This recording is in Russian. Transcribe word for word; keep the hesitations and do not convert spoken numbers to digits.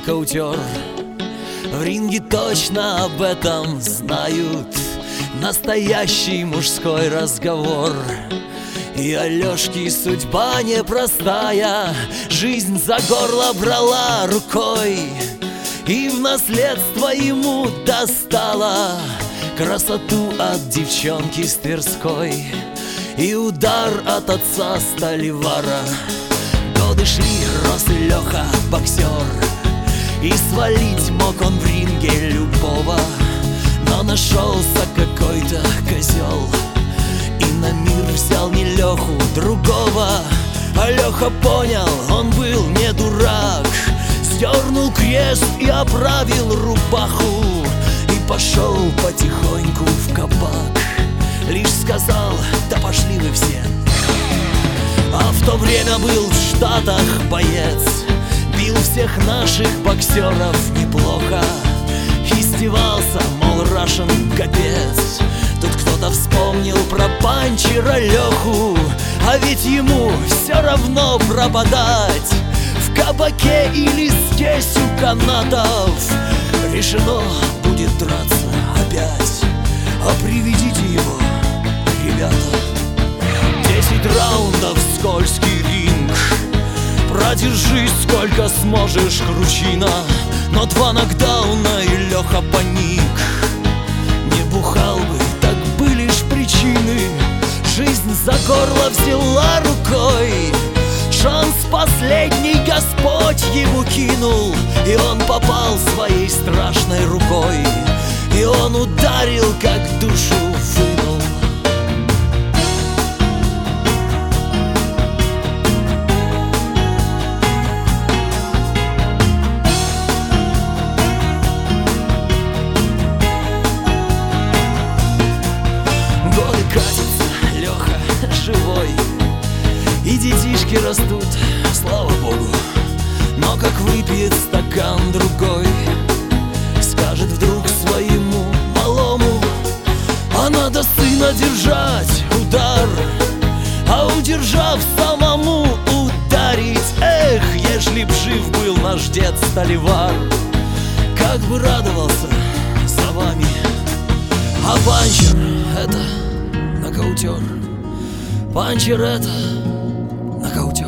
нокаутер. В ринге точно об этом знают. Настоящий мужской разговор. И Алёшки судьба непростая, жизнь за горло брала рукой, и в наследство ему достала красоту от девчонки с Тверской и удар от отца Столивара. Годы шли, рос и Лёха боксер, и свалить мог он в ринге любого. Но нашелся какой-то козел и на мир взял не Лёху, другого. А Лёха понял, он был не дурак, сдернул крест и оправил рубаху и пошел потихоньку в кабак. Лишь сказал: да пошли вы все. А в то время был в Штатах боец, бил всех наших боксеров неплохо. Издевался, мол, Рашен капец. Тут кто-то вспомнил про панчера Леху, а ведь ему все равно пропадать в кабаке или здесь у канатов. Решено будет драться опять, а приведите его, ребята. Десять раундов, скользкий ринг, продержись сколько сможешь, кручина. Но два нокдауна и Леха паник. Не бухал бы, так бы лишь причины. Жизнь за горло взяла рукой, шанс последний Господь ему кинул, и он попал своей страшной рукой, и он ударил, как душу вынул. Живой, и детишки растут, слава богу. Но как выпьет стакан другой, скажет вдруг своему малому: а надо сына держать удар, а удержав самому ударить. Эх, ежели б жив был наш дед Столивар, как бы радовался за вами. А панчер — это нокаутер. Панчер — это нокаутер.